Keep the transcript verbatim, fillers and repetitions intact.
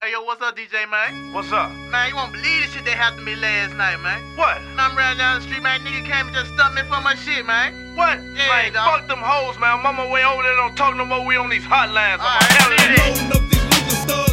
Hey, yo, what's up, D J, man? What's up? Man, you won't believe the shit that happened to me last night, man. What? Man, I'm riding down the street, man. Nigga came and just stumped me for my shit, man. What? Yeah, man, dog. fuck them hoes, man. I'm on my way over there. Don't talk no more. We on these hotlines. All I'm right, telling you. Loading up these niggas,